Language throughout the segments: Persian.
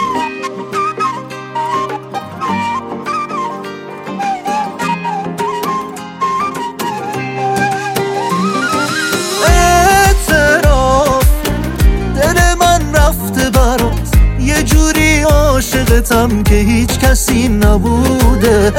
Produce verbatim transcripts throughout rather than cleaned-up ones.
عاشقتم که هیچ کسی نبوده.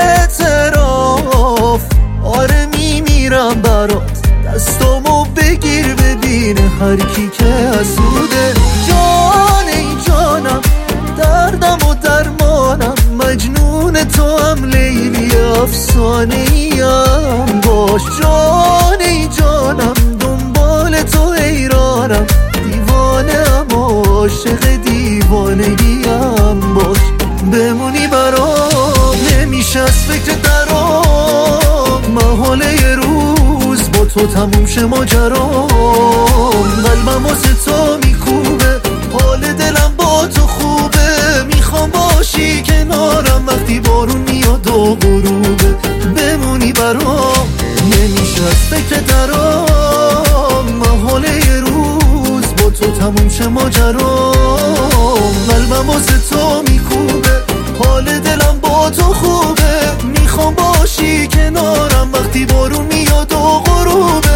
اعتراف آره میمیرم برات، دستامو بگیر ببین هر کی که حسوده. جان ای جانم دردم و درمانم، مجنون تو هم لیلی افسانه ایم باش. جان ای جانم دنبال تو حیرانم، دیوانه ام عاشق دیوانگیم باش. بمونی برام نمیشه از فکر درام، محاله یه روز با تو تموم شه ماجرام. قلبم واسه تو میکوبه، حال دلم با تو خوبه، میخوام باشی کنارم وقتی بارون میاد و غروبه. بمونی برام نمیشه از فکر درام، محاله یه روز با تو تموم شه ماجرام. قلبم واسه تو میکوبه، حال دلم با تو خوبه، میخوام باشی کنارم وقتی بارون میاد و غروبه.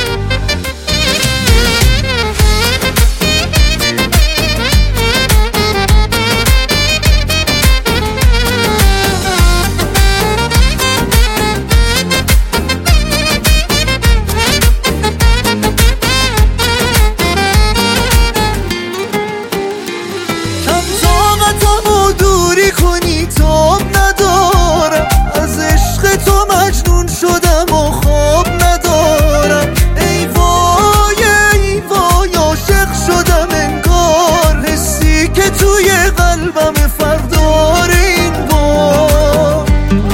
کنی تو ندارم، از عشق تو مجنون شدم و خواب ندارم. ای وای ای وای عاشق شدم انگار، حسی که توی قلبم فردار این بار.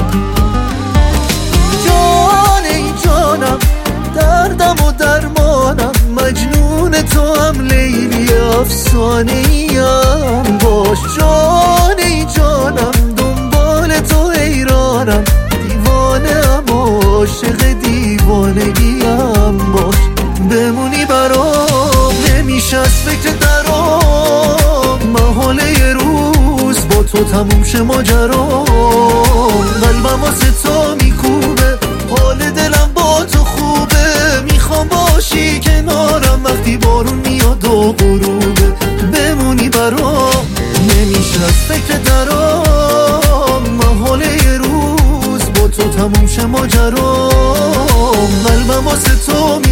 جان ای جانم دردم و درمانم، مجنون تو هم لیلی افسانه ایم باش. جان ای جانم دنبال تو حیرانم، دیوانه ام عاشق دیوانگیم باش. بمونی برام نمیشه از فکر درام، محاله یه روز با تو تموم شه ماجرام. قلبم واسه تو میکوبه، حال دلم با تو خوبه، میخوام باشی کنارم وقتی بارون میاد و غروبه. بمونی برام نمیشه از فکر درام، محاله یه روز با تو تموم شه ماجرام. قلبم واسه تو